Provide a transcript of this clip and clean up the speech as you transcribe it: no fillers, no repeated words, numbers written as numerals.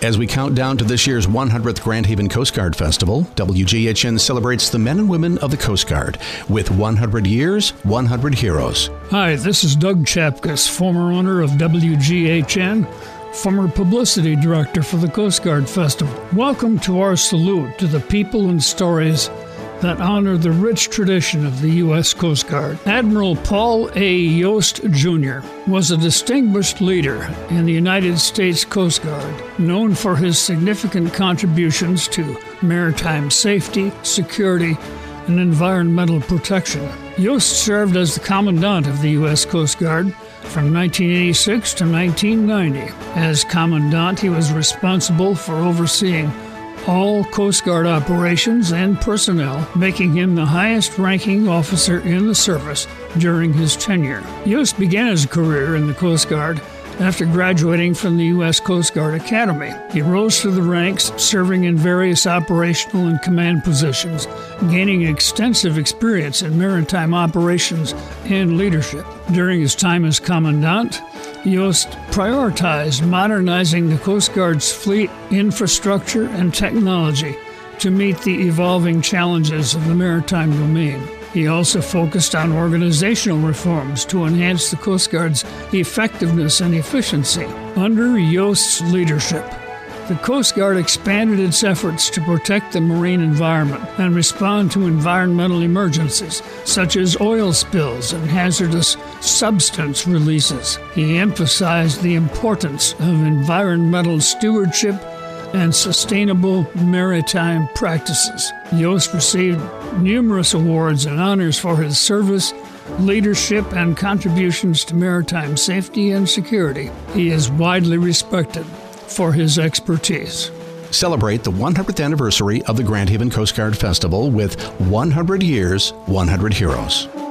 As we count down to this year's 100th Grand Haven Coast Guard Festival, WGHN celebrates the men and women of the Coast Guard with 100 years, 100 heroes. Hi, this is Doug Chapkus, former owner of WGHN, former publicity director for the Coast Guard Festival. Welcome to our salute to the people and stories that honor the rich tradition of the U.S. Coast Guard. Admiral Paul A. Yost, Jr. was a distinguished leader in the United States Coast Guard, known for his significant contributions to maritime safety, security, and environmental protection. Yost served as the Commandant of the U.S. Coast Guard from 1986 to 1990. As Commandant, he was responsible for overseeing all Coast Guard operations and personnel, making him the highest-ranking officer in the service during his tenure. Yost began his career in the Coast Guard after graduating from the U.S. Coast Guard Academy. He rose through the ranks, serving in various operational and command positions, gaining extensive experience in maritime operations and leadership. During his time as Commandant, Yost prioritized modernizing the Coast Guard's fleet infrastructure and technology to meet the evolving challenges of the maritime domain. He also focused on organizational reforms to enhance the Coast Guard's effectiveness and efficiency. Under Yost's leadership, the Coast Guard expanded its efforts to protect the marine environment and respond to environmental emergencies, such as oil spills and hazardous substance releases. He emphasized the importance of environmental stewardship and sustainable maritime practices. Yost received numerous awards and honors for his service, leadership, and contributions to maritime safety and security. He is widely respected for his expertise. Celebrate the 100th anniversary of the Grand Haven Coast Guard Festival with 100 years, 100 heroes.